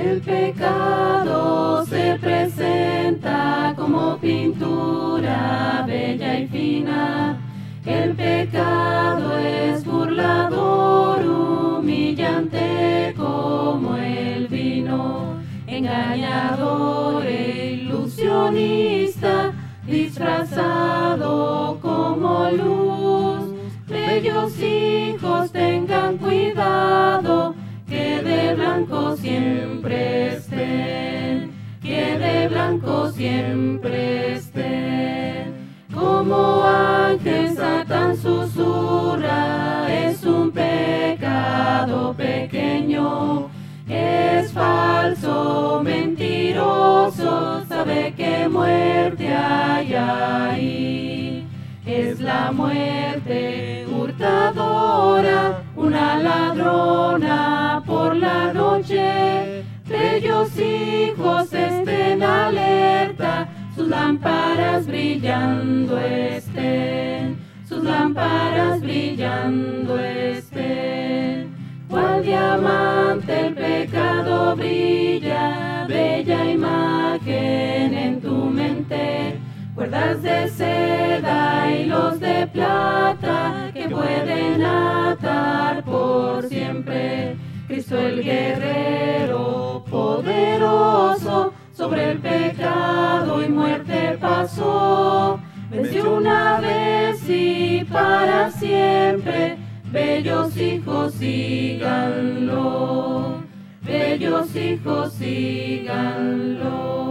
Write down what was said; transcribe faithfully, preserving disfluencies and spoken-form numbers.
El pecado se presenta como pintura bella y fina. El pecado es burlador, humillante como el vino, engañador e ilusionista, disfrazado como luz. Bellos hijos, tengan cuidado, que de blanco siempre estén, que de blanco siempre estén. Como ángel Satán susurra, es un pecado pequeño, es falso, mentiroso, sabe que muerte hay ahí. Es la muerte hurtadora, una ladrona por la noche. Bellos hijos, estén alerta, sus lámparas brillando estén, sus lámparas brillando estén. Cual diamante el pecado brilla, bella imagen en tu mente. Cuerdas de seda, hilos de plata, que pueden atar por siempre. Cristo el guerrero poderoso, sobre el pecado y muerte pasó. Venció una vez y para siempre. Bellos hijos, síganlo. Bellos hijos, síganlo.